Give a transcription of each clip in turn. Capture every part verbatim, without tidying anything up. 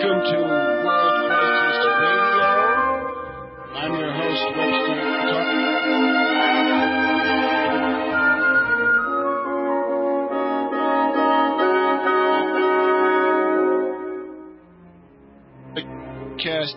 Welcome to World Crisis Radio. I'm your host, Webster Cast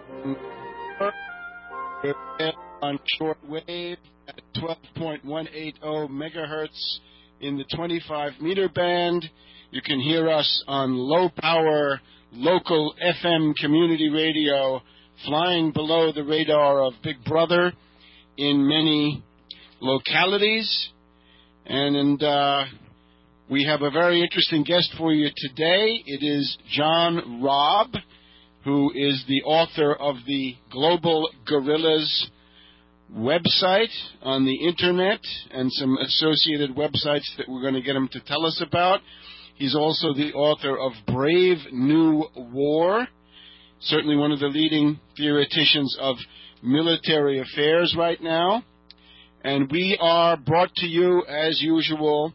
on shortwave at twelve point one eight zero megahertz in the twenty-five meter band. You can hear us on low power local F M community radio flying below the radar of Big Brother in many localities. And, and uh, we have a very interesting guest for you today. It is John Robb, who is the author of the Global Gorillas website on the internet and some associated websites that we're going to get him to tell us about. He's also the author of Brave New War, certainly one of the leading theoreticians of military affairs right now. And we are brought to you, as usual,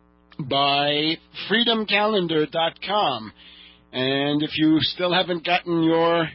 by freedom calendar dot com. And if you still haven't gotten your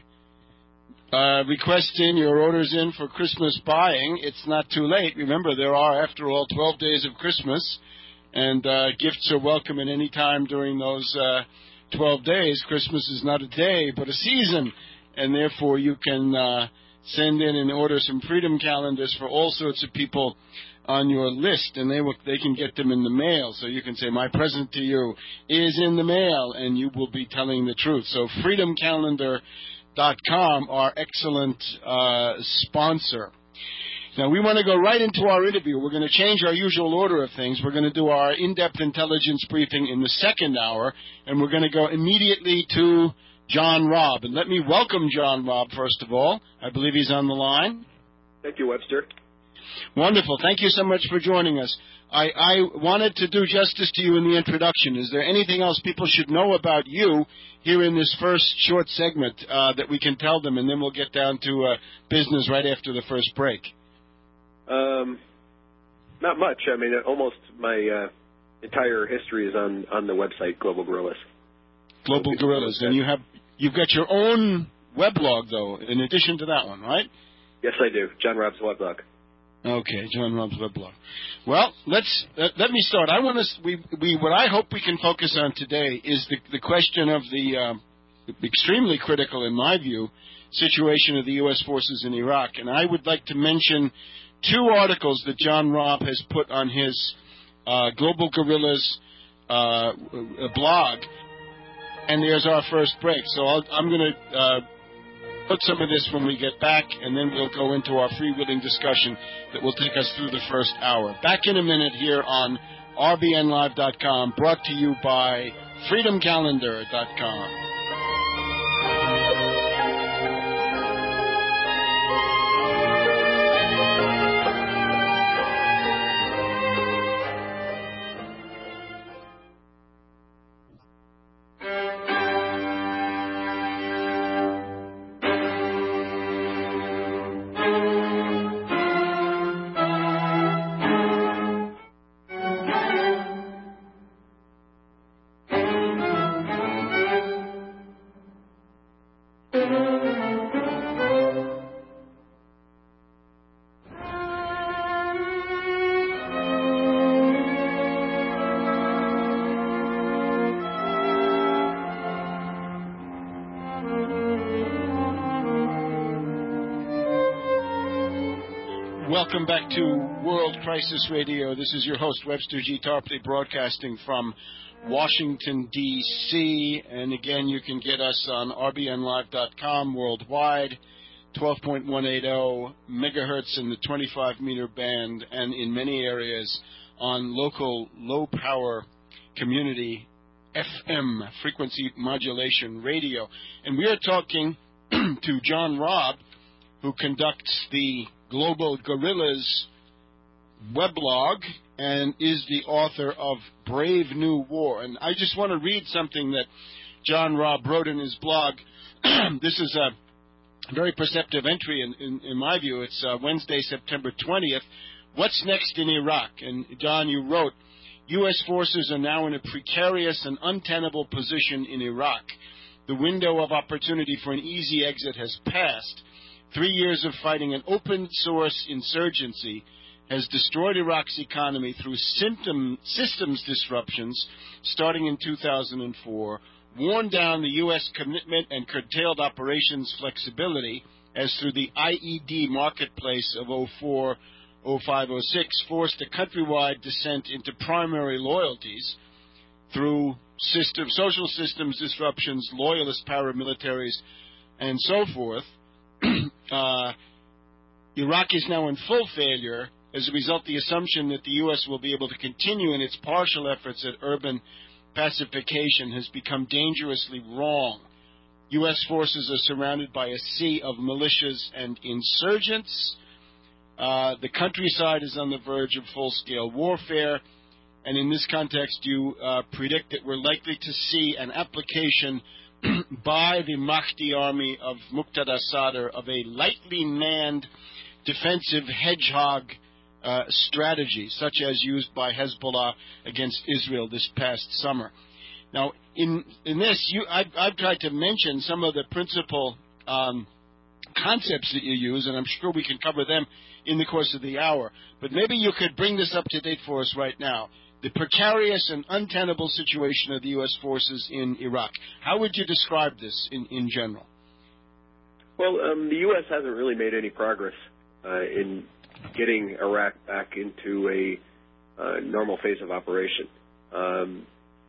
uh, requests in, your orders in for Christmas buying, it's not too late. Remember, there are, after all, twelve days of Christmas. And uh, gifts are welcome at any time during those uh, twelve days. Christmas is not a day, but a season. And therefore, you can uh, send in and order some freedom calendars for all sorts of people on your list. And they will, they can get them in the mail. So you can say, my present to you is in the mail. And you will be telling the truth. So freedom calendar dot com, our excellent uh, sponsor. Now, we want to go right into our interview. We're going to change our usual order of things. We're going to do our in-depth intelligence briefing in the second hour, and we're going to go immediately to John Robb. And let me welcome John Robb, first of all. I believe he's on the line. Thank you, Webster. Wonderful. Thank you so much for joining us. I, I wanted to do justice to you in the introduction. Is there anything else people should know about you here in this first short segment uh, that we can tell them, and then we'll get down to uh, business right after the first break? Um, not much. I mean, almost my uh, entire history is on, on the website Global Gorillas. Global Gorillas, and you have you've got your own weblog though, in addition to that one, right? Yes, I do. John Robb's weblog. Okay, John Robb's weblog. Well, let's uh, let me start. I want to we we what I hope we can focus on today is the the question of the uh, extremely critical, in my view, situation of the U S forces in Iraq, and I would like to mention two articles that John Robb has put on his uh, Global Gorillas uh, blog. And there's our first break. So I'll, I'm going to uh, put some of this when we get back, and then we'll go into our freewheeling discussion that will take us through the first hour. Back in a minute here on R B N live dot com, brought to you by freedom calendar dot com. Welcome back to World Crisis Radio. This is your host, Webster G. Tarpley, broadcasting from Washington, D C And again, you can get us on R B N live dot com worldwide, twelve point one eight zero megahertz in the twenty-five meter band, and in many areas on local low-power community F M, frequency modulation radio. And we are talking to John Robb, who conducts the Global Gorillas weblog and is the author of Brave New War. And I just want to read something that John Robb wrote in his blog. This is a very perceptive entry, in, in, in my view. It's uh, Wednesday, September twentieth. What's next in Iraq? And, John, you wrote, U S forces are now in a precarious and untenable position in Iraq. The window of opportunity for an easy exit has passed. Three years of fighting an open-source insurgency has destroyed Iraq's economy through symptom, systems disruptions starting in two thousand four, worn down the U S commitment and curtailed operations flexibility as through the I E D marketplace of oh four, oh five, oh six forced a countrywide descent into primary loyalties through system, social systems disruptions, loyalist paramilitaries, and so forth. uh, Iraq is now in full failure. As a result, the assumption that the U S will be able to continue in its partial efforts at urban pacification has become dangerously wrong. U S forces are surrounded by a sea of militias and insurgents. Uh, the countryside is on the verge of full-scale warfare. And in this context, you uh, predict that we're likely to see an application by the Mahdi army of Muqtada Sadr of a lightly manned defensive hedgehog uh, strategy, such as used by Hezbollah against Israel this past summer. Now, in in this, you, I've, I've tried to mention some of the principal um, concepts that you use, and I'm sure we can cover them in the course of the hour. But maybe you could bring this up to date for us right now. The precarious and untenable situation of the U S forces in Iraq. How would you describe this in, in general? Well, um, the U S hasn't really made any progress uh, in getting Iraq back into a uh, normal phase of operation. Um,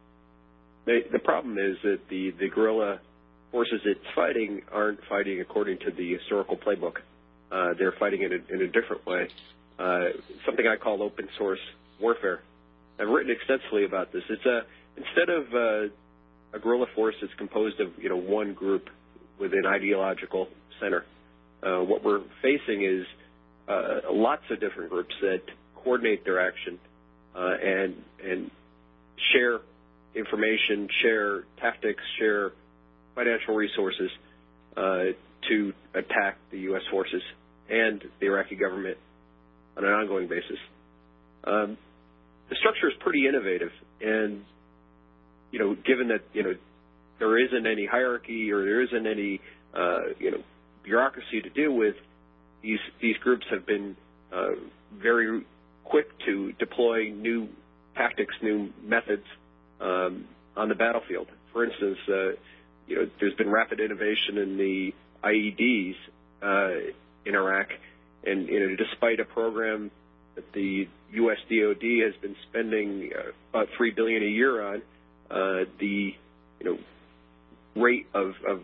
the, the problem is that the, the guerrilla forces it's fighting aren't fighting according to the historical playbook. Uh, they're fighting in a, in a different way, uh, something I call open source warfare. I've written extensively about this. It's a instead of uh, a guerrilla force that's composed of you know one group with an ideological center. Uh, what we're facing is uh, lots of different groups that coordinate their action uh, and and share information, share tactics, share financial resources uh, to attack the U S forces and the Iraqi government on an ongoing basis. Um, The structure is pretty innovative, and you know, given that you know there isn't any hierarchy or there isn't any uh, you know bureaucracy to deal with, these these groups have been uh, very quick to deploy new tactics, new methods um, on the battlefield. For instance, uh, you know, there's been rapid innovation in the I E Ds uh, in Iraq, and you know, despite a program that the U S D O D has been spending uh, about three billion dollars a year on, uh, the you know rate of of,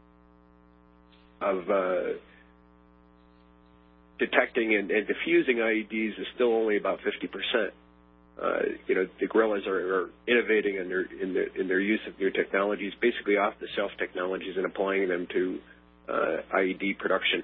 of uh, detecting and, and diffusing I E Ds is still only about fifty percent. Uh, you know, the guerrillas are, are innovating in their in their in their use of new technologies, basically off-the-shelf technologies, and applying them to uh, I E D production.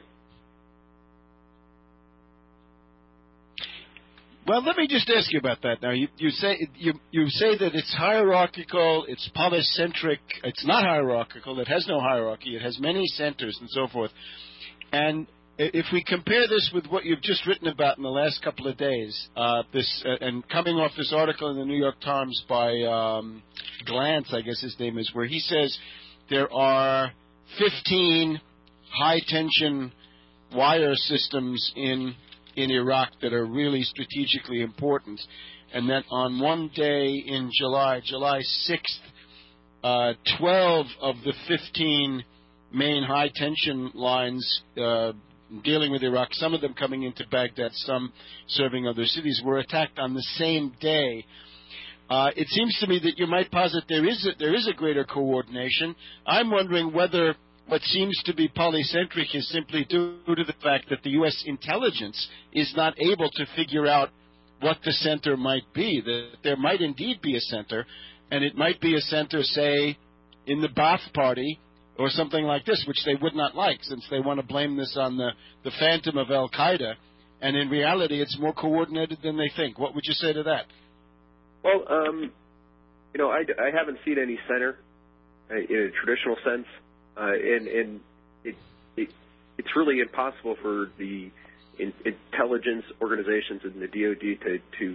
Well, let me just ask you about that. Now, you, you say you you say that it's hierarchical, it's polycentric, it's not hierarchical, it has no hierarchy, it has many centers and so forth. And if we compare this with what you've just written about in the last couple of days, uh, this uh, and coming off this article in the New York Times by um, Glantz, I guess his name is, where he says there are fifteen high-tension wire systems in in Iraq that are really strategically important, and that on one day in July, July sixth, uh, twelve of the fifteen main high-tension lines uh, dealing with Iraq, some of them coming into Baghdad, some serving other cities, were attacked on the same day. Uh, it seems to me that you might posit there is a, there is a greater coordination. I'm wondering whether what seems to be polycentric is simply due to the fact that the U S intelligence is not able to figure out what the center might be, that there might indeed be a center, and it might be a center, say, in the Ba'ath Party or something like this, which they would not like, since they want to blame this on the, the phantom of Al-Qaeda, and in reality it's more coordinated than they think. What would you say to that? Well, um, you know, I, I haven't seen any center uh, in a traditional sense. Uh, and and it, it, it's really impossible for the in, intelligence organizations and the D O D to, to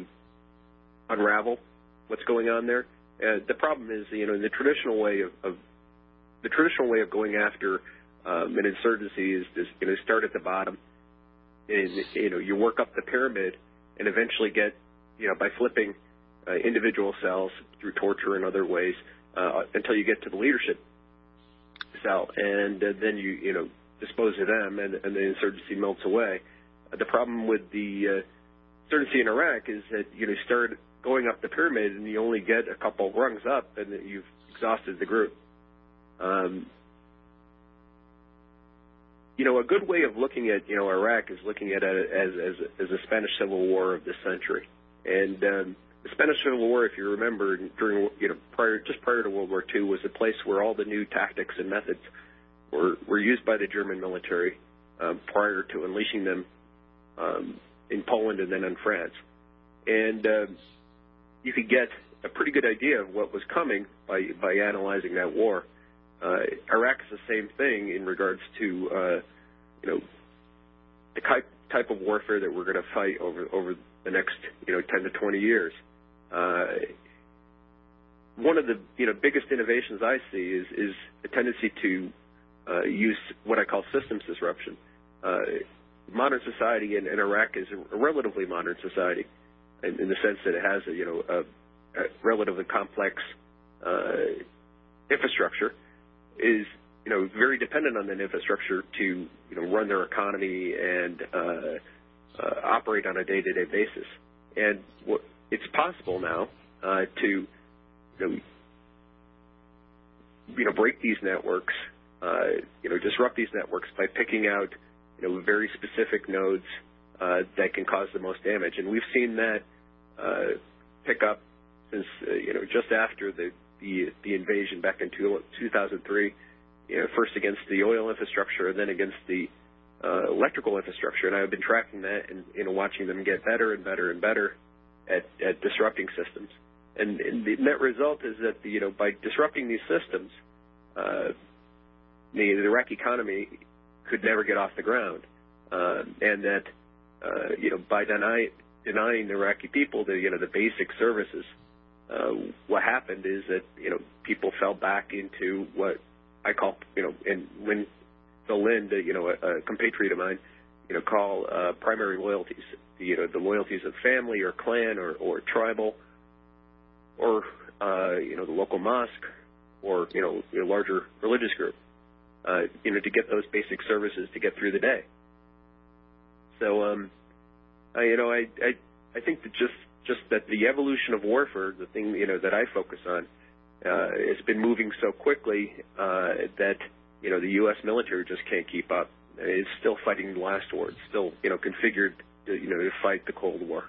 unravel what's going on there. Uh, the problem is, you know, in the traditional way of, of the traditional way of going after um, an insurgency is, is you know, start at the bottom, and you know, you work up the pyramid, and eventually get, you know, by flipping uh, individual cells through torture and other ways uh, until you get to the leadership cell, and uh, then you you know dispose of them, and, and the insurgency melts away. Uh, the problem with the uh, insurgency in Iraq is that you know start going up the pyramid, and you only get a couple rungs up, and that you've exhausted the group. Um, you know, a good way of looking at, you know, Iraq is looking at it as, as, as a Spanish Civil War of this century. And um, the Spanish Civil War, if you remember, during, you know, prior, just prior to World War Two, was a place where all the new tactics and methods were, were used by the German military um, prior to unleashing them um, in Poland and then in France. And um, you could get a pretty good idea of what was coming by, by analyzing that war. Uh, Iraq is the same thing in regards to, uh, you know, the type, type of warfare that we're going to fight over over the next, you know, ten to twenty years. Uh, one of the, you know, biggest innovations I see is, is a tendency to uh, use what I call systems disruption. Uh, modern society in, in Iraq is a relatively modern society in, in the sense that it has a, you know, a, a relatively complex uh, infrastructure. Is, you know, very dependent on that infrastructure to, you know, run their economy and uh, uh, operate on a day-to-day basis. And what, it's possible now uh, to, you know, you know, break these networks, uh, you know, disrupt these networks by picking out, you know, very specific nodes uh, that can cause the most damage. And we've seen that uh, pick up since, uh, you know, just after the The, the invasion back in two thousand three, you know, first against the oil infrastructure and then against the uh, electrical infrastructure. And I've been tracking that and, you know, watching them get better and better and better at, at disrupting systems. And, and the net result is that, the, you know, by disrupting these systems, uh, the, the Iraqi economy could never get off the ground. Uh, and that, uh, you know, by deny, denying the Iraqi people the, you know, the basic services, Uh, what happened is that, you know, people fell back into what I call, you know, and when Phil Lind, you know, a, a compatriot of mine, you know, call uh, primary loyalties, you know, the loyalties of family or clan or, or tribal or, uh, you know, the local mosque or, you know, a larger religious group, uh, you know, to get those basic services to get through the day. So, um, I, you know, I, I, I think that just, Just that the evolution of warfare, the thing, you know, that I focus on, uh, has been moving so quickly uh, that, you know, the U S military just can't keep up. It's still fighting the last war. It's still, you know, configured, to, you know, to fight the Cold War.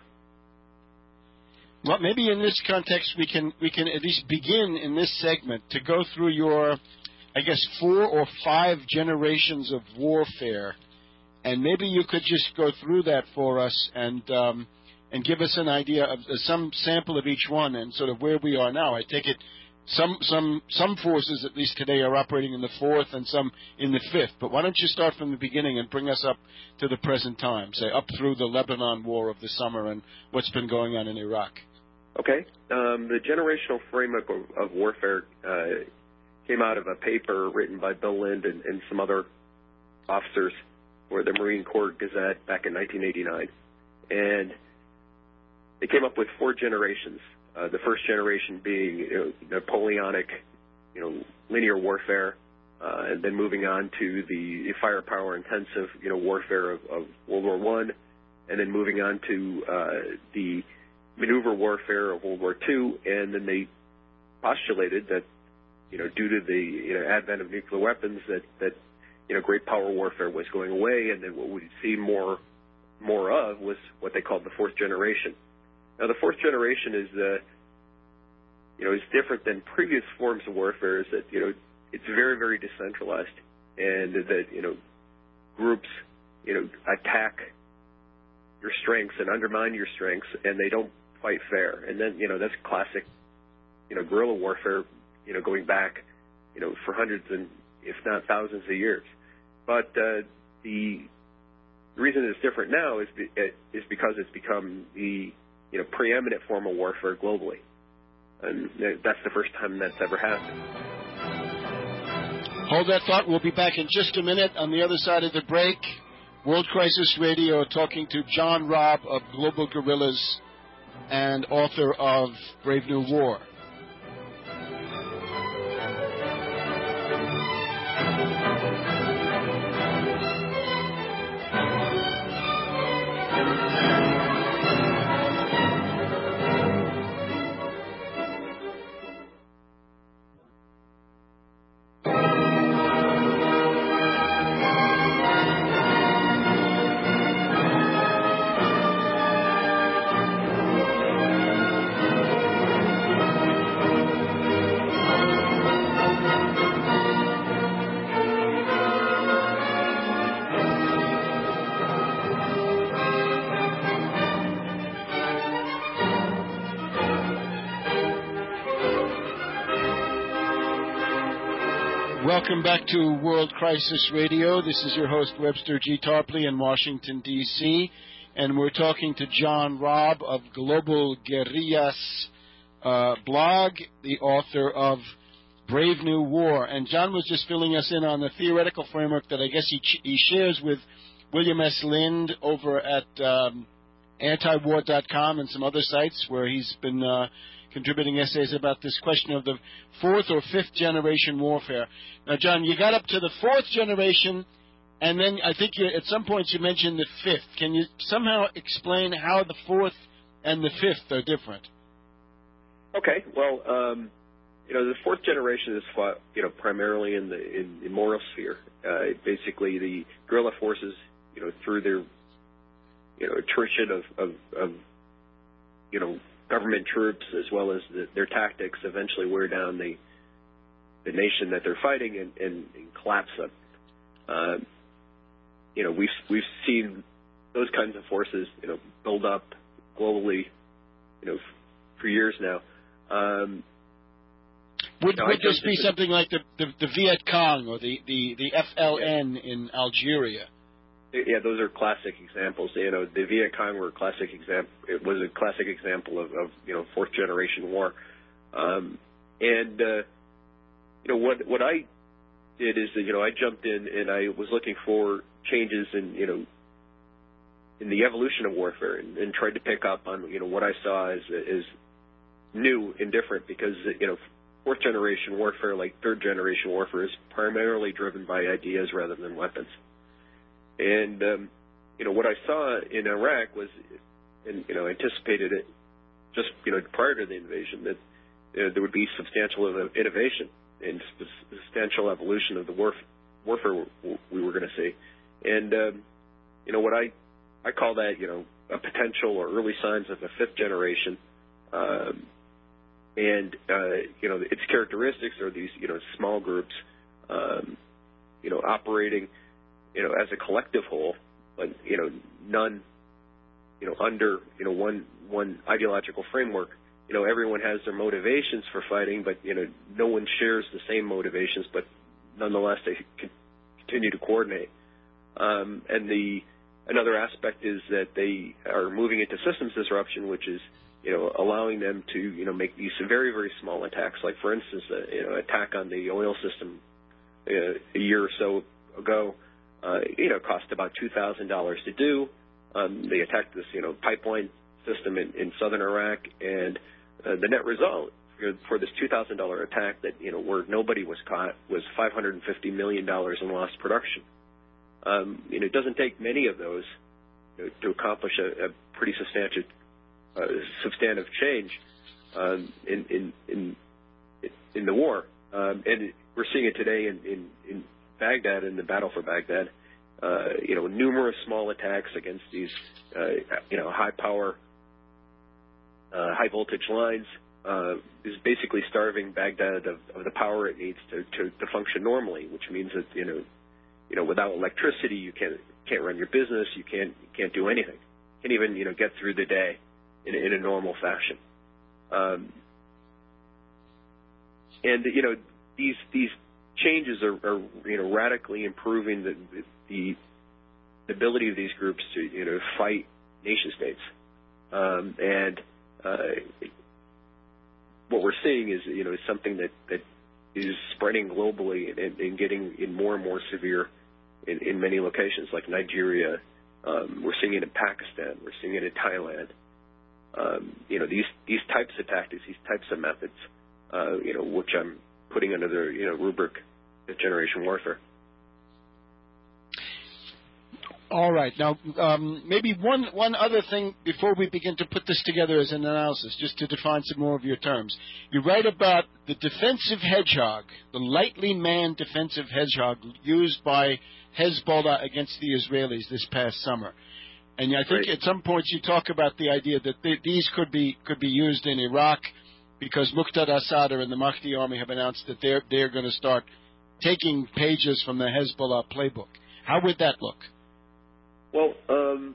Well, maybe in this context we can we can at least begin in this segment to go through your, I guess, four or five generations of warfare, and maybe you could just go through that for us and. Um, and give us an idea of uh, some sample of each one and sort of where we are now. I take it some some some forces, at least today, are operating in the fourth and some in the fifth. But why don't you start from the beginning and bring us up to the present time, say up through the Lebanon War of the summer and what's been going on in Iraq? Okay. Um, the generational framework of, of warfare uh, came out of a paper written by Bill Lind and, and some other officers for the Marine Corps Gazette back in nineteen eighty-nine. And they came up with four generations. Uh, the first generation being, you know, Napoleonic, you know, linear warfare, uh, and then moving on to the firepower intensive, you know, warfare of, of World War One, and then moving on to uh, the maneuver warfare of World War Two, and then they postulated that, you know, due to the, you know, advent of nuclear weapons, that that you know, great power warfare was going away, and then what we'd see more more of was what they called the fourth generation. Now, the fourth generation is, uh, you know, is different than previous forms of warfare. Is that, you know, it's very, very decentralized, and that, you know, groups, you know, attack your strengths and undermine your strengths, and they don't fight fair. And then, you know, that's classic, you know, guerrilla warfare, you know, going back, you know, for hundreds and if not thousands of years. But uh, the reason it's different now is be, is because it's become the you know, preeminent form of warfare globally. And that's the first time that's ever happened. Hold that thought. We'll be back in just a minute. On the other side of the break, World Crisis Radio talking to John Robb of Global Guerrillas and author of Brave New War. Welcome back to World Crisis Radio. This is your host, Webster G. Tarpley in Washington, D C, and we're talking to John Robb of Global Guerrillas uh, blog, the author of Brave New War. And John was just filling us in on the theoretical framework that I guess he, ch- he shares with William S. Lind over at um, anti war dot com and some other sites where he's been uh, contributing essays about this question of the fourth or fifth generation warfare. Now, John, you got up to the fourth generation, and then I think you, at some points you mentioned the fifth. Can you somehow explain how the fourth and the fifth are different? Okay. Well, um, you know, the fourth generation is fought, you know, primarily in the in the moral sphere. Uh, basically, the guerrilla forces, you know, through their, you know, attrition of, of, of you know, government troops as well as the, their tactics eventually wear down the the nation that they're fighting and, and, and collapse them. Uh, you know, we've we've seen those kinds of forces, you know, build up globally, you know, f- for years now. Um, would you know, would this be something like the, the, the Viet Cong or the, the, the F L N yeah. in Algeria? Yeah, those are classic examples. You know, the Viet Cong were a classic example. It was a classic example of, of you know, fourth generation war. Um, and uh, you know what what I did is that, you know, I jumped in and I was looking for changes in you know in the evolution of warfare and, and tried to pick up on you know what I saw as as new and different, because you know fourth generation warfare, like third generation warfare, is primarily driven by ideas rather than weapons. And, um, you know, what I saw in Iraq was, and, you know, anticipated it just, you know, prior to the invasion, that uh, there would be substantial innovation and substantial evolution of the warf- warfare we were going to see. And, um, you know, what I, I call that, you know, a potential or early signs of a fifth generation. Um, and, uh, you know, its characteristics are these, you know, small groups, um, you know, operating, you know, as a collective whole, but, you know, none, you know, under, you know, one, one ideological framework. You know, everyone has their motivations for fighting, but, you know, no one shares the same motivations, but nonetheless they continue to coordinate. Um, and the, another aspect is that they are moving into systems disruption, which is, you know, allowing them to, you know, make these very, very small attacks. Like, for instance, a, you know, attack on the oil system uh, a year or so ago, Uh, you know, cost about two thousand dollars to do. Um, they attacked this, you know, pipeline system in, in southern Iraq, and uh, the net result for, for this two thousand dollars attack that, you know, where nobody was caught was five hundred fifty million dollars in lost production. Um, you know, it doesn't take many of those, you know, to accomplish a, a pretty substantive, uh, substantive change um, in, in, in, in the war. Um, and we're seeing it today in, in, in Baghdad, in the battle for Baghdad. Uh, you know, numerous small attacks against these, uh, you know, high power, uh, high voltage lines uh, is basically starving Baghdad of, of the power it needs to, to, to function normally, which means that, you know, you know, without electricity, you can't can't run your business, you can't you can't do anything, you can't even, you know, get through the day in, in a normal fashion. Um, and you know, these these changes are, are, you know, radically improving the, the the ability of these groups to, you know, fight nation states. Um, and uh, what we're seeing is, you know, something that, that is spreading globally and, and getting in more and more severe in, in many locations like Nigeria. Um, we're seeing it in Pakistan. We're seeing it in Thailand. Um, you know, these these types of tactics, these types of methods, uh, you know, which I'm putting under the you know rubric of generation warfare. All right. Now, um, maybe one, one other thing before we begin to put this together as an analysis, just to define some more of your terms. You write about the defensive hedgehog, the lightly manned defensive hedgehog used by Hezbollah against the Israelis this past summer. And I think right. at some points you talk about the idea that they, these could be could be used in Iraq because Muqtada Sadr and the Mahdi army have announced that they're they're going to start taking pages from the Hezbollah playbook. How would that look? Well, um,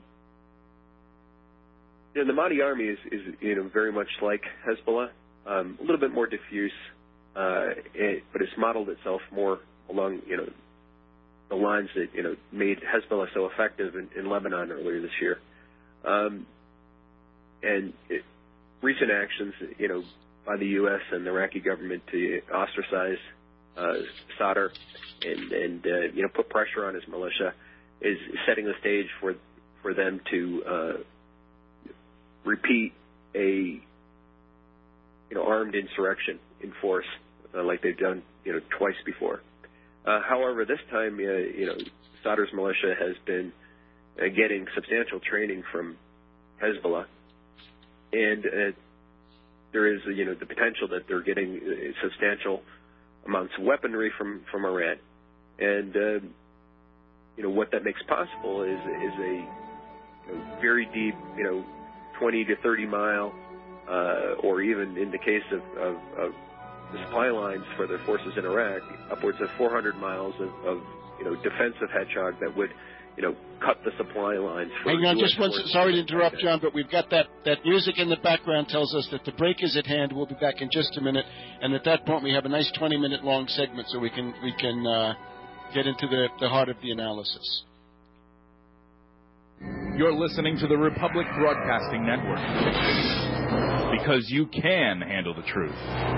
you know, the Mahdi army is, is, you know, very much like Hezbollah, um, a little bit more diffuse, uh, it, but it's modeled itself more along, you know, the lines that, you know, made Hezbollah so effective in, in Lebanon earlier this year. Um, and it, recent actions, you know, by the U S and the Iraqi government to ostracize uh, Sadr and, and uh, you know, put pressure on his militia is setting the stage for for them to uh, repeat a you know armed insurrection in force uh, like they've done you know twice before. Uh, however, this time uh, you know Sadr's militia has been uh, getting substantial training from Hezbollah, and uh, there is uh, you know the potential that they're getting uh, substantial amounts of weaponry from from Iran, and uh, You know, what that makes possible is is a you know, very deep, you know, twenty to thirty mile, uh, or even in the case of, of, of the supply lines for their forces in Iraq, upwards of four hundred miles of, of you know, defensive hedgehog that would, you know, cut the supply lines. For Hang on just one sorry to interrupt, John, but we've got that, that music in the background tells us that the break is at hand. We'll be back in just a minute, and at that point we have a nice twenty-minute long segment so we can, we can, uh, get into the, the heart of the analysis. You're listening to the Republic Broadcasting Network because you can handle the truth.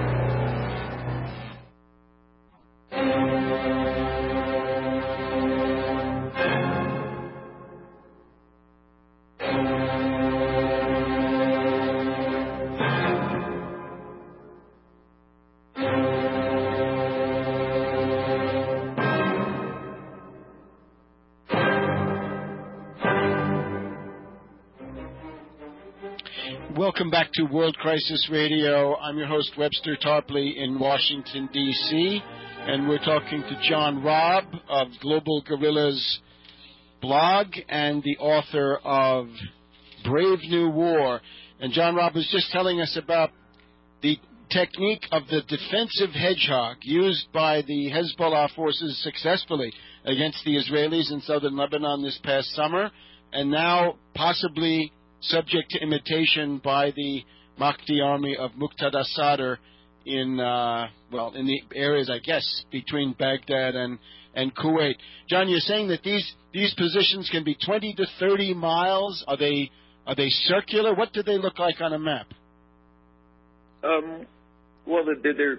Welcome back to World Crisis Radio. I'm your host, Webster Tarpley in Washington, D C, and we're talking to John Robb of Global Guerrillas blog and the author of Brave New War. And John Robb was just telling us about the technique of the defensive hedgehog used by the Hezbollah forces successfully against the Israelis in southern Lebanon this past summer, and now possibly subject to imitation by the Mahdi army of Muqtada Sadr in, uh, well, in the areas, I guess, between Baghdad and, and Kuwait. John, you're saying that these, these positions can be twenty to thirty miles. Are they, are they circular? What do they look like on a map? Um, well, they're, they're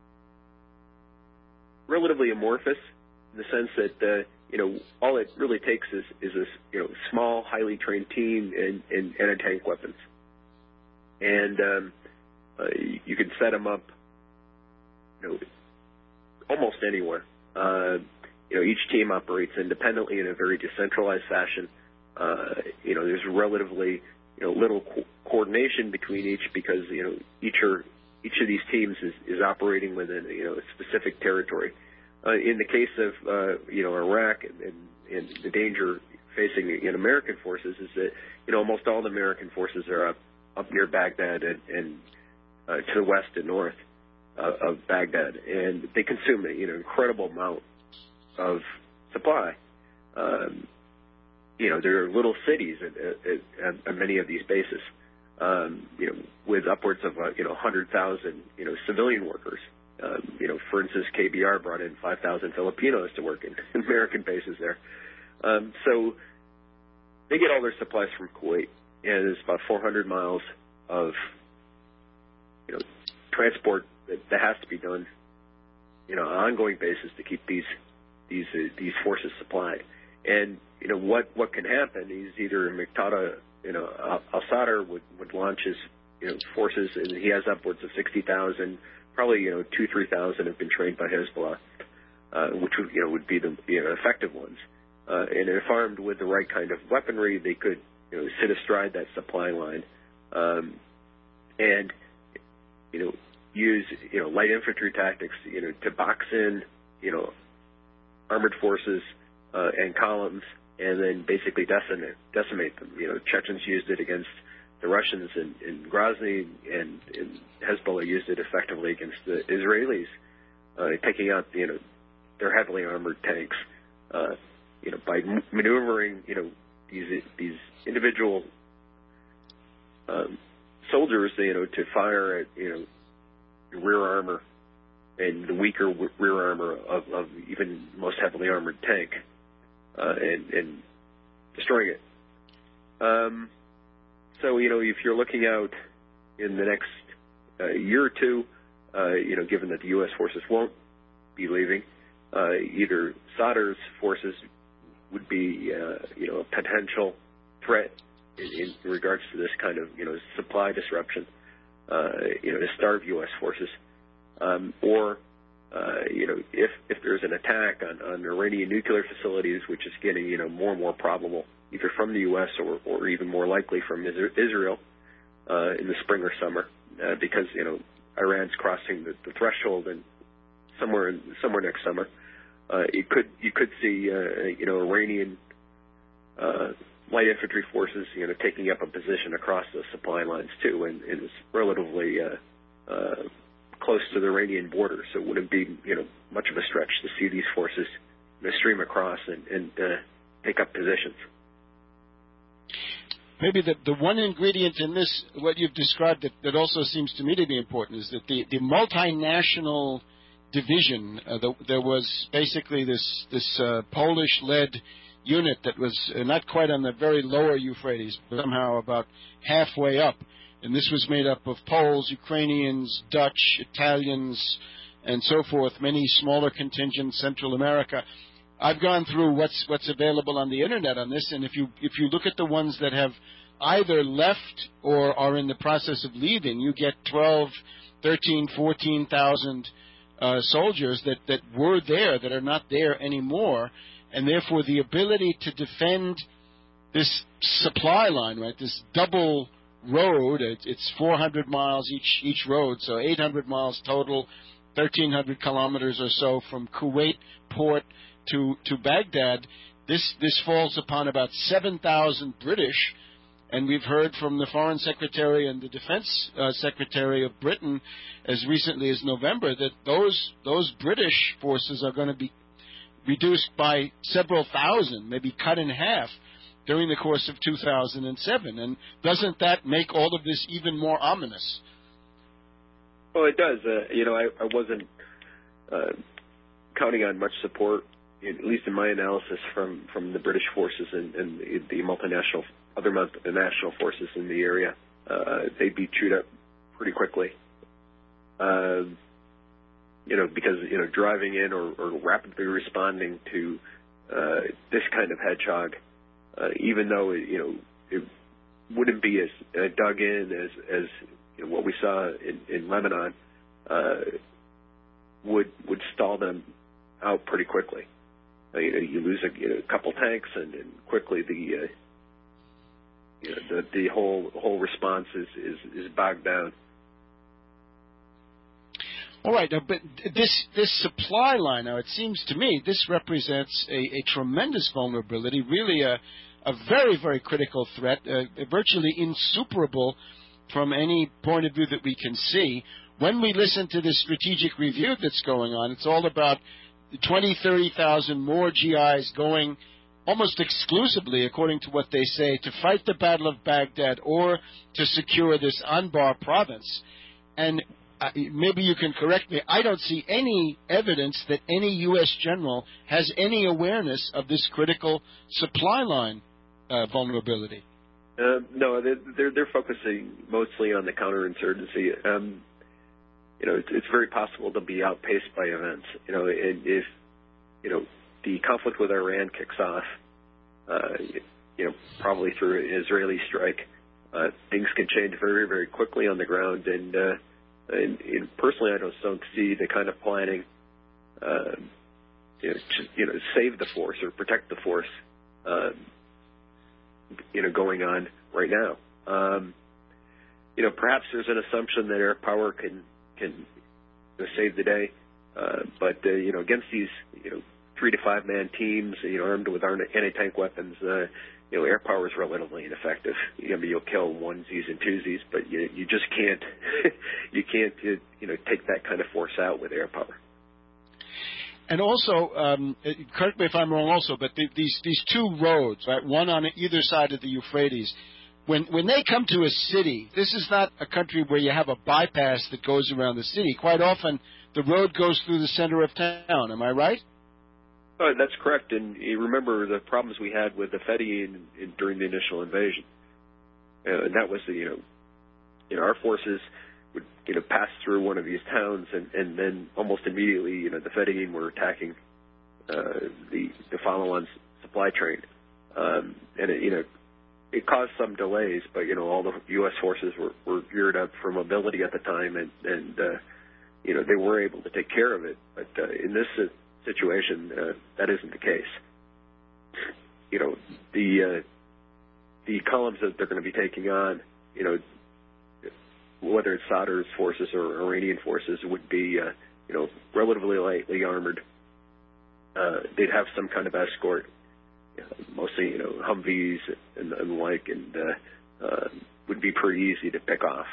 relatively amorphous in the sense that, uh, you know, all it really takes is, is a you know, small, highly trained team and, and, and a tank weapons. And um, uh, you can set them up, you know, almost anywhere. Uh, you know, each team operates independently in a very decentralized fashion. Uh, you know, there's relatively, you know, little co- coordination between each because, you know, each are, each of these teams is, is operating within, you know, a specific territory. Uh, in the case of, uh, you know, Iraq and, and, and the danger facing in American forces is that, you know, almost all the American forces are up, up near Baghdad and, and uh, to the west and north uh, of Baghdad. And they consume, you know, an incredible amount of supply. Um, you know, there are little cities at, at, at, at many of these bases, um, you know, with upwards of, uh, you know, one hundred thousand, you know, civilian workers. Um, you know, for instance, K B R brought in five thousand Filipinos to work in American bases there. Um, so they get all their supplies from Kuwait, and it's about four hundred miles of, you know, transport that, that has to be done you know, ongoing basis to keep these these uh, these forces supplied. And you know what what can happen is either Muqtada, you know, al-Sadr would would launch his you know forces, and he has upwards of sixty thousand. Probably you know two three thousand have been trained by Hezbollah, uh, which would you know would be the you know, effective ones. Uh, and if armed with the right kind of weaponry, they could you know sit astride that supply line, um, and you know use you know light infantry tactics you know to box in you know armored forces uh, and columns, and then basically decimate decimate them. You know, Chechens used it against the Russians in, in Grozny, and, and Hezbollah used it effectively against the Israelis, uh, taking out you know their heavily armored tanks. Uh, you know, by m- maneuvering you know these these individual um, soldiers, you know, to fire at you know rear armor and the weaker w- rear armor of, of even most heavily armored tank, uh, and, and destroying it. Um, so, you know, if you're looking out in the next uh, year or two, uh, you know, given that the U S forces won't be leaving, uh, either Sadr's forces would be, uh, you know, a potential threat in, in regards to this kind of, you know, supply disruption, uh, you know, to starve U S forces. Um, or, uh, you know, if, if there's an attack on, on Iranian nuclear facilities, which is getting, you know, more and more probable, either from the U S or, or even more likely from Israel uh, in the spring or summer, uh, because, you know, Iran's crossing the, the threshold and somewhere in, somewhere next summer, uh, it could you could see, uh, you know, Iranian uh, light infantry forces, you know, taking up a position across those supply lines too, and, and it's relatively uh, uh, close to the Iranian border, so it wouldn't be, you know, much of a stretch to see these forces, you know, stream across and, and uh, take up positions. Maybe the, the one ingredient in this, what you've described, that, that also seems to me to be important is that the, the multinational division, uh, the, there was basically this, this uh, Polish-led unit that was uh, not quite on the very lower Euphrates, but somehow about halfway up. And this was made up of Poles, Ukrainians, Dutch, Italians, and so forth, many smaller contingents, Central America. I've gone through what's what's available on the internet on this, and if you if you look at the ones that have either left or are in the process of leaving, you get twelve, thirteen, fourteen thousand uh, soldiers that, that were there that are not there anymore, and therefore the ability to defend this supply line, right? This double road, it's four hundred miles each each road, so eight hundred miles total, thirteen hundred kilometers or so from Kuwait port to to Baghdad. This this falls upon about seven thousand British, and we've heard from the Foreign Secretary and the Defense uh, Secretary of Britain as recently as November that those those British forces are going to be reduced by several thousand, maybe cut in half during the course of two thousand seven. And doesn't that make all of this even more ominous? Well, it does. Uh, you know, I, I wasn't uh, counting on much support, at least in my analysis, from, from the British forces and, and the multinational, other multinational forces in the area. Uh, they'd be chewed up pretty quickly. Uh, you know, because, you know, driving in or, or rapidly responding to uh, this kind of hedgehog, uh, even though, it, you know, it wouldn't be as uh, dug in as, as you know, what we saw in, in Lebanon, uh, would would stall them out pretty quickly. Uh, you know, you lose a, you know, a couple tanks, and, and quickly the uh, you know the, the whole whole response is, is, is bogged down. All right, now, but this this supply line, now it seems to me this represents a, a tremendous vulnerability, really a a very very critical threat, uh, virtually insuperable from any point of view that we can see. When we listen to this strategic review that's going on, it's all about twenty, thirty thousand more G Is going almost exclusively, according to what they say, to fight the Battle of Baghdad or to secure this Anbar province. And uh, maybe you can correct me, I don't see any evidence that any U S general has any awareness of this critical supply line uh, vulnerability. Uh, no, they're, they're they're focusing mostly on the counterinsurgency. Um, you know, it's, it's very possible to be outpaced by events. You know, and if, you know, the conflict with Iran kicks off, uh, you know, probably through an Israeli strike, uh, things can change very, very quickly on the ground. And, uh, and, and personally, I just don't see the kind of planning, uh, you know, to, you know, save the force or protect the force, uh, you know, going on right now. Um, you know, perhaps there's an assumption that air power can can you know, save the day, uh, but uh, you know, against these you know three to five man teams, you know, armed with anti-tank weapons, uh, you know, air power is relatively ineffective. I mean, you'll kill onesies and twosies, but you you just can't you can't you know take that kind of force out with air power. And also, um, correct me if I'm wrong also, but the, these these two roads, right, one on either side of the Euphrates, when when they come to a city, this is not a country where you have a bypass that goes around the city. Quite often, the road goes through the center of town. Am I right? Oh, that's correct. And you remember the problems we had with the Fedayeen in, during the initial invasion. Uh, and that was the, you know, you know, our forces would, you know, pass through one of these towns, and, and then almost immediately, you know, the Fedayeen were attacking uh, the the follow-on supply train, um, and it, you know, it caused some delays. But you know, all the U S forces were, were geared up for mobility at the time, and and uh, you know, they were able to take care of it. But uh, in this uh, situation, uh, that isn't the case. You know, the uh, the columns that they're going to be taking on, you know, whether it's Sadr's forces or Iranian forces, would be, uh, you know, relatively lightly armored. Uh, they'd have some kind of escort, you know, mostly, you know, Humvees and, and the like, and uh, uh, would be pretty easy to pick off.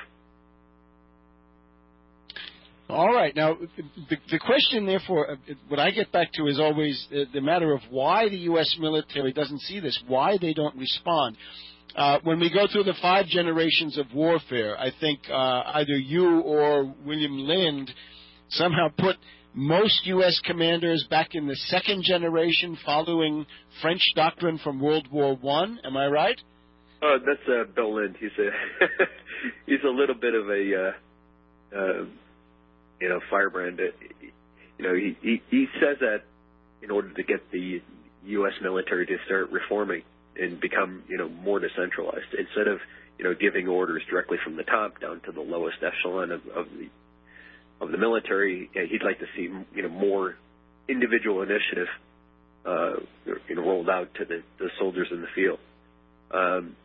All right. Now, the, the question, therefore, what I get back to is always the, the matter of why the U S military doesn't see this, why they don't respond. Uh, when we go through the five generations of warfare, I think uh, either you or William Lind somehow put most U S commanders back in the second generation following French doctrine from World War One. Am I right? Oh, that's uh, Bill Lind. He's a he's a little bit of a uh, uh, you know firebrand. You know, he, he he says that in order to get the U S military to start reforming and become, you know, more decentralized, instead of, you know, giving orders directly from the top down to the lowest echelon of, of the of the military. He'd like to see, you know, more individual initiative, uh, you know, rolled out to the, the soldiers in the field. Um,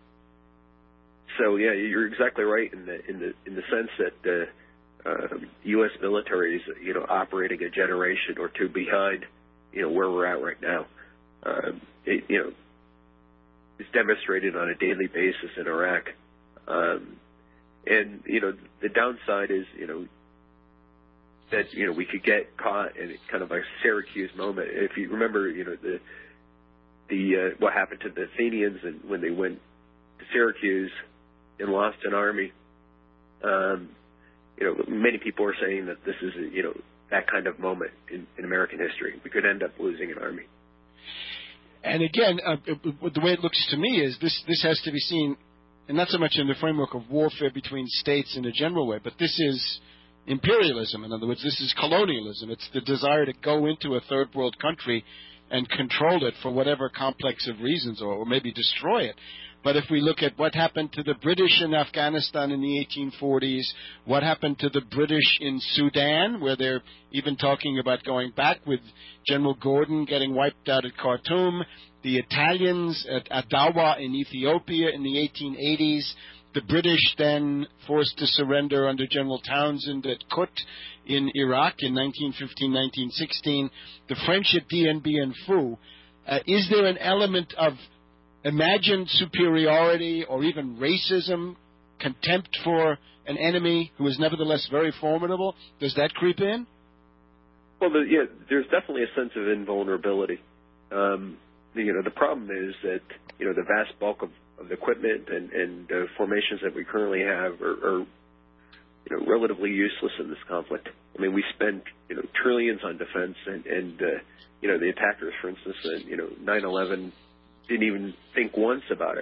so yeah, you're exactly right in the in the in the sense that the uh, U S military is, you know, operating a generation or two behind, you know, where we're at right now. Um, it, you know. Is demonstrated on a daily basis in Iraq. Um, and, you know, the downside is, you know, that, you know, we could get caught in kind of a Syracuse moment. If you remember, you know, the, the, uh, what happened to the Athenians and when they went to Syracuse and lost an army, um, you know, many people are saying that this is, you know, that kind of moment in, in American history. We could end up losing an army. And again, uh, the way it looks to me is this, this has to be seen, and not so much in the framework of warfare between states in a general way, but this is imperialism. In other words, this is colonialism. It's the desire to go into a third world country and control it for whatever complex of reasons, or, or maybe destroy it. But if we look at what happened to the British in Afghanistan in the eighteen forties, what happened to the British in Sudan, where they're even talking about going back with General Gordon getting wiped out at Khartoum, the Italians at Adawa in Ethiopia in the eighteen eighties, the British then forced to surrender under General Townsend at Kut in Iraq in nineteen fifteen, nineteen sixteen, the French at Dien Bien Phu. Uh, is there an element of imagined superiority or even racism, contempt for an enemy who is nevertheless very formidable? Does that creep in? Well, the, yeah, there's definitely a sense of invulnerability. Um, you know, the problem is that, you know, the vast bulk of, of the equipment and, and uh, formations that we currently have are, are, you know, relatively useless in this conflict. I mean, we spend, you know, trillions on defense, and, and uh, you know, the attackers, for instance, uh, you know, nine eleven didn't even think once about it.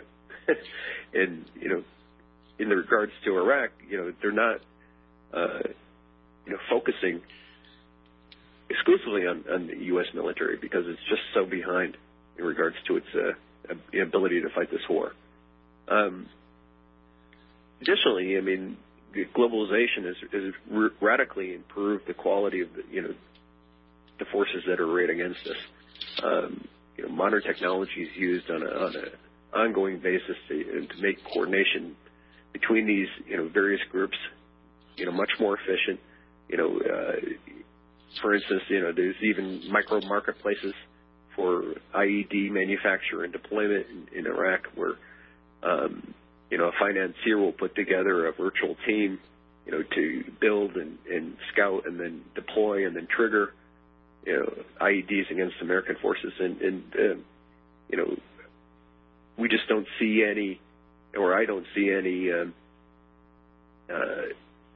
And, you know, in the regards to Iraq, you know, they're not, uh, you know, focusing exclusively on, on the U S military because it's just so behind in regards to its uh, ability to fight this war. Um, additionally, I mean, globalization has, has r- radically improved the quality of the, you know, the forces that are arrayed against us. Um, you know, modern technology is used on a, on a ongoing basis to, to make coordination between these, you know, various groups, you know, much more efficient. You know, uh, for instance, you know, there's even micro marketplaces for I E D manufacture and deployment in, in Iraq where, um, you know, a financier will put together a virtual team, you know, to build and, and scout and then deploy and then trigger, you know, I E Ds against American forces. And, and uh, you know, we just don't see any, or I don't see any, um, uh,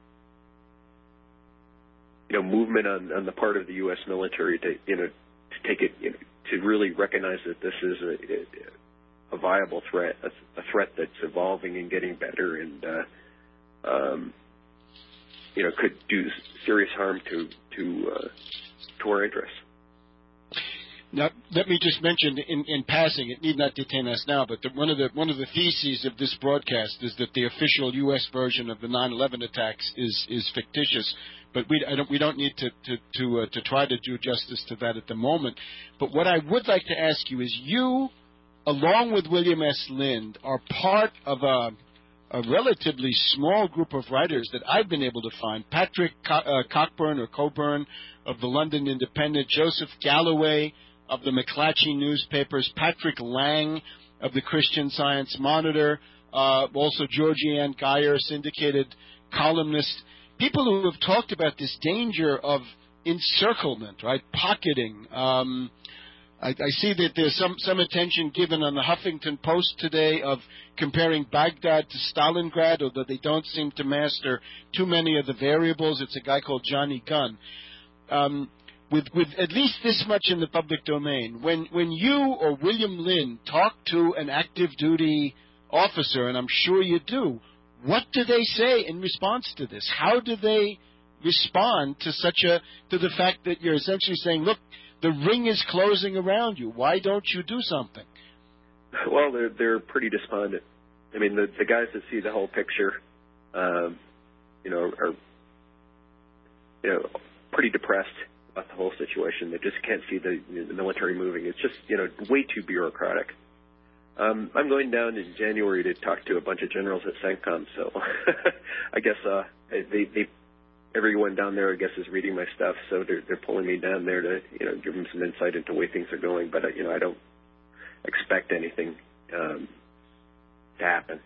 you know, movement on, on the part of the U S military to, you know, to take it, you know, to really recognize that this is a, a viable threat, a, a threat that's evolving and getting better, and uh, um, you know, could do serious harm to to uh, to our interests. Now, let me just mention in, in passing, it need not detain us now, but the, one of the one of the theses of this broadcast is that the official U S version of the nine eleven attacks is is fictitious. But we I don't we don't need to to to, uh, to try to do justice to that at the moment. But what I would like to ask you is, you, along with William S. Lind, are part of a, a relatively small group of writers that I've been able to find. Patrick Co- uh, Cockburn or Coburn of the London Independent, Joseph Galloway of the McClatchy newspapers, Patrick Lang of the Christian Science Monitor, uh, also Georgianne Geyer, syndicated columnist. People who have talked about this danger of encirclement, right, pocketing. Um, I, I see that there's some, some attention given on the Huffington Post today of comparing Baghdad to Stalingrad, although they don't seem to master too many of the variables. It's a guy called Johnny Gunn. Um, with, with at least this much in the public domain, when, when you or William Lind talk to an active duty officer, and I'm sure you do, what do they say in response to this? How do they respond to such a to the fact that you're essentially saying, look, the ring is closing around you. Why don't you do something? Well, they're they're pretty despondent. I mean, the the guys that see the whole picture, um, you know, are you know pretty depressed about the whole situation. They just can't see the, the military moving. It's just you know way too bureaucratic. Um, I'm going down in January to talk to a bunch of generals at CENTCOM, so I guess uh, they, they, everyone down there, I guess, is reading my stuff, so they're, they're pulling me down there to, you know, give them some insight into the way things are going. But uh, you know, I don't expect anything um, to happen.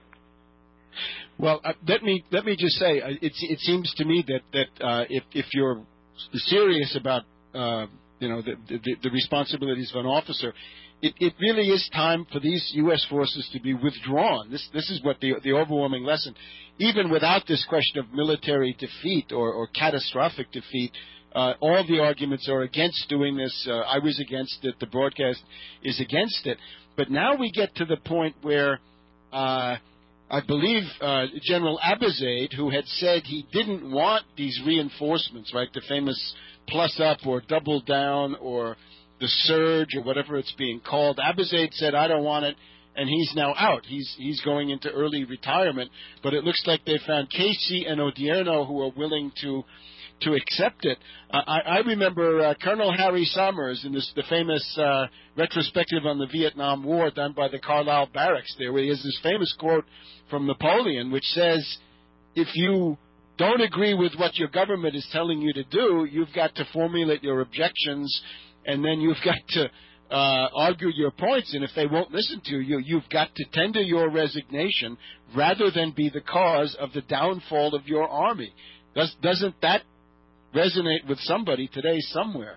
Well, uh, let me let me just say, uh, it it seems to me that that uh, if if you're serious about uh, you know the, the the responsibilities of an officer, It, it really is time for these U S forces to be withdrawn. This this is what the the overwhelming lesson. Even without this question of military defeat or, or catastrophic defeat, uh, all the arguments are against doing this. Uh, I was against it. The broadcast is against it. But now we get to the point where uh, I believe uh, General Abizaid, who had said he didn't want these reinforcements, right, the famous plus up or double down or the surge or whatever it's being called. Abizaid said, I don't want it, and he's now out. He's he's going into early retirement, but it looks like they found Casey and Odierno who are willing to to accept it. Uh, I, I remember uh, Colonel Harry Summers in this, the famous uh, retrospective on the Vietnam War done by the Carlisle Barracks there, where he has this famous quote from Napoleon, which says, if you don't agree with what your government is telling you to do, you've got to formulate your objections, and then you've got to uh, argue your points. And if they won't listen to you, you've got to tender your resignation rather than be the cause of the downfall of your army. Does, doesn't that resonate with somebody today somewhere?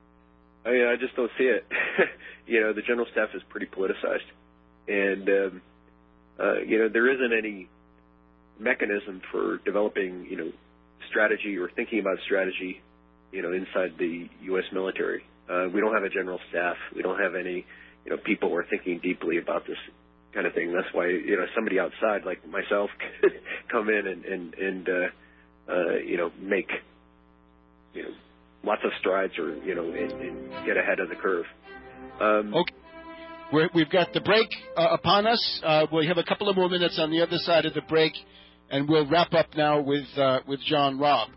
I, I just don't see it. You know, the general staff is pretty politicized. And, um, uh, you know, there isn't any mechanism for developing, you know, strategy or thinking about strategy, you know, inside the U S military. Uh, we don't have a general staff. We don't have any, you know, people who are thinking deeply about this kind of thing. That's why, you know, somebody outside like myself could come in and, and, and uh, uh, you know, make you know, lots of strides or, you know, and, and get ahead of the curve. Um, okay. We're, we've got the break uh, upon us. Uh, we have a couple of more minutes on the other side of the break, and we'll wrap up now with uh, with John Robb.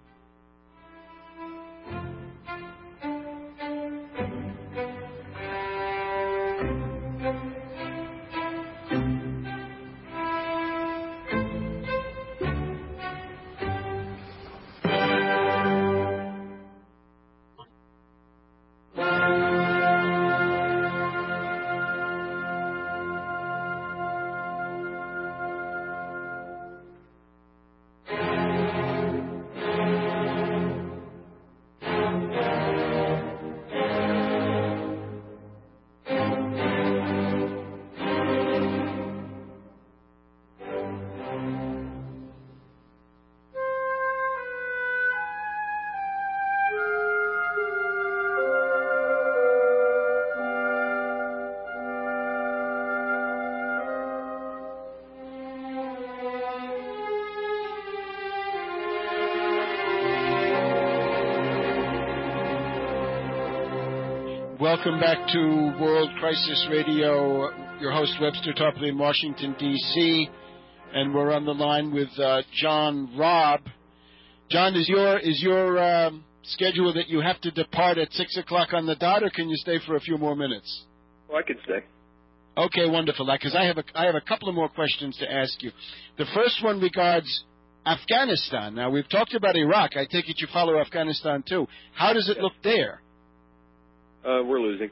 Welcome back to World Crisis Radio. Your host, Webster Tarpley in Washington, D C And we're on the line with uh, John Robb. John, is your is your um, schedule that you have to depart at six o'clock on the dot, or can you stay for a few more minutes? Well, I can stay. Okay, wonderful. Because I have a I have a couple of more questions to ask you. The first one regards Afghanistan. Now, we've talked about Iraq. I take it you follow Afghanistan too. How does it yeah. look there? Uh, we're losing.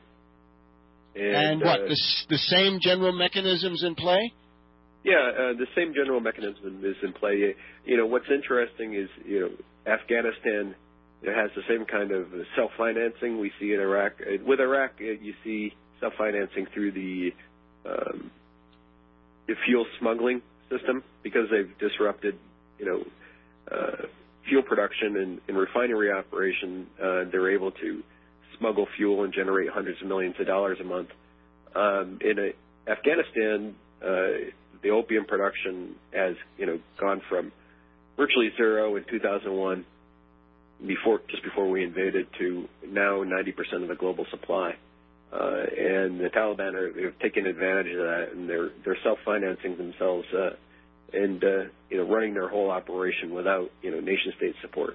And, and what, uh, the, the same general mechanisms in play? Yeah, uh, the same general mechanism is in play. You know, what's interesting is, you know, Afghanistan has the same kind of self-financing we see in Iraq. With Iraq, you see self-financing through the, um, the fuel smuggling system because they've disrupted, you know, uh, fuel production and, and refinery operation. Uh, they're able to smuggle fuel and generate hundreds of millions of dollars a month. Um, in a, Afghanistan, uh, the opium production has, you know, gone from virtually zero in two thousand one, before just before we invaded, to now ninety percent of the global supply. Uh, and the Taliban are they've taken advantage of that, and they're they're self-financing themselves uh, and uh, you know running their whole operation without you know nation-state support.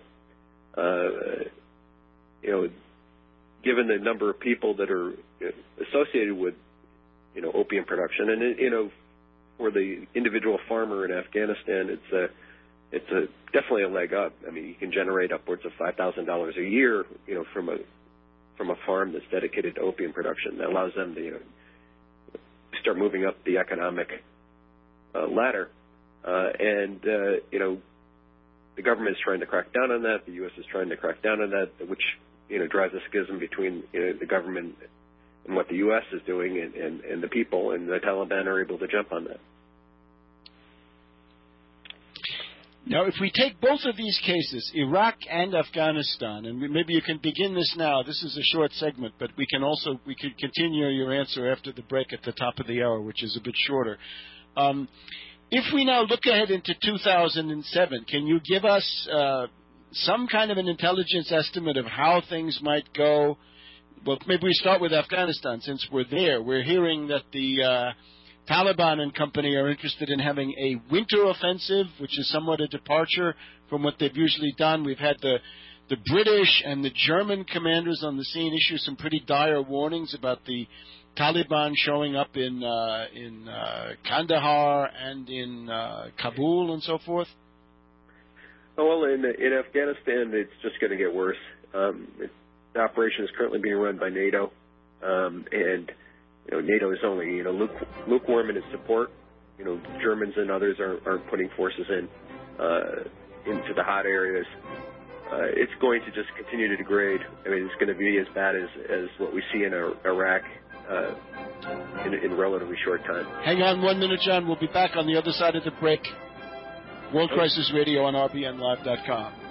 Uh, you know. Given the number of people that are associated with, you know, opium production, and you know, for the individual farmer in Afghanistan, it's a, it's a definitely a leg up. I mean, you can generate upwards of five thousand dollars a year, you know, from a from a farm that's dedicated to opium production. That allows them to, you know, start moving up the economic uh, ladder, uh, and uh, you know, the government is trying to crack down on that. The U S is trying to crack down on that, which you know, drives a schism between you know, the government and what the U S is doing and, and, and the people, and the Taliban are able to jump on that. Now, if we take both of these cases, Iraq and Afghanistan, and we, maybe you can begin this now. This is a short segment, but we can also we could continue your answer after the break at the top of the hour, which is a bit shorter. Um, if we now look ahead into two thousand seven, can you give us uh, some kind of an intelligence estimate of how things might go? Well, maybe we start with Afghanistan since we're there. We're hearing that the uh, Taliban and company are interested in having a winter offensive, which is somewhat a departure from what they've usually done. We've had the the British and the German commanders on the scene issue some pretty dire warnings about the Taliban showing up in uh, in uh, Kandahar and in uh, Kabul and so forth. Oh, well, in, in Afghanistan, it's just going to get worse. Um, it, the operation is currently being run by NATO, um, and you know, NATO is only you know luke, lukewarm in its support. You know, Germans and others are, are putting forces in uh, into the hot areas. Uh, it's going to just continue to degrade. I mean, it's going to be as bad as, as what we see in Iraq uh, in, in a relatively short time. Hang on one minute, John. We'll be back on the other side of the break. World Crisis Radio on R B N Live dot com.